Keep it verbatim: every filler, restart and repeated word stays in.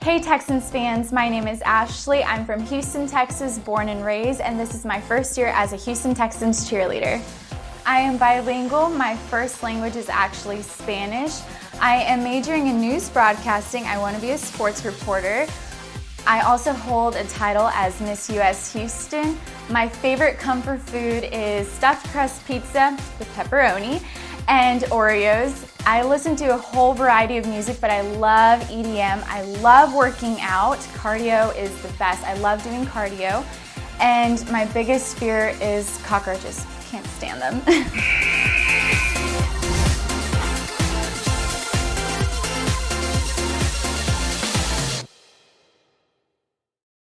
Hey Texans fans, my name is Ashley. I'm from Houston, Texas, born and raised, and this is my first year as a Houston Texans cheerleader. I am bilingual. My first language is actually Spanish. I am majoring in news broadcasting. I want to be a sports reporter. I also hold a title as Miss U S Houston. My favorite comfort food is stuffed crust pizza with pepperoni and Oreos. I listen to a whole variety of music, but I love E D M. I love working out. Cardio is the best. I love doing cardio. And my biggest fear is cockroaches. Can't stand them.